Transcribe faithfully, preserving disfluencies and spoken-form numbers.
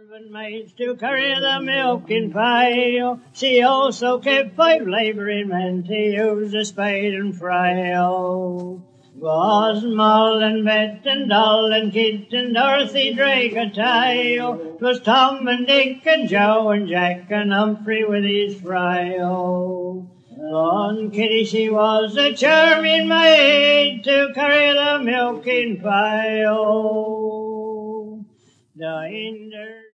Seven maids to carry the milk in pail. She also kept five labouring men to use the spade and flail. Was Moll and Bet and Doll and Kit and Dorothy Drake a tale. 'Twas Tom and Dick and Joe and Jack and Humphrey with his frail. On Kitty she was a charming maid to carry the milk in pail. The Inder